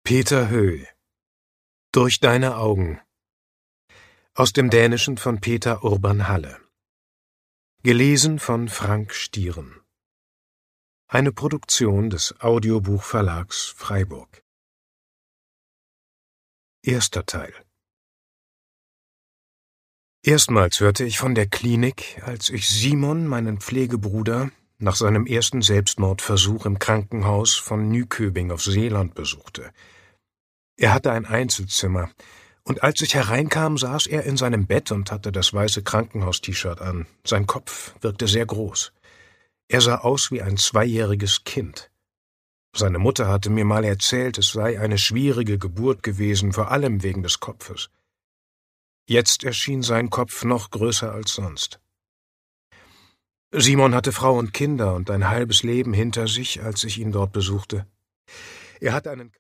Peter Höö. Durch deine Augen. Aus dem Dänischen von Peter Urban Halle. Gelesen von Frank Stieren. Eine Produktion des Audiobuchverlags Freiburg. Erster Teil. Erstmals hörte ich von der Klinik, als ich Simon, meinen Pflegebruder, nach seinem ersten Selbstmordversuch im Krankenhaus von Nyköping auf Seeland besuchte. Er hatte ein Einzelzimmer, und als ich hereinkam, saß er in seinem Bett und hatte das weiße Krankenhaus-T-Shirt an. Sein Kopf wirkte sehr groß. Er sah aus wie ein 2-jähriges Kind. Seine Mutter hatte mir mal erzählt, es sei eine schwierige Geburt gewesen, vor allem wegen des Kopfes. Jetzt erschien sein Kopf noch größer als sonst. Simon hatte Frau und Kinder und ein halbes Leben hinter sich, als ich ihn dort besuchte. Er hatte einen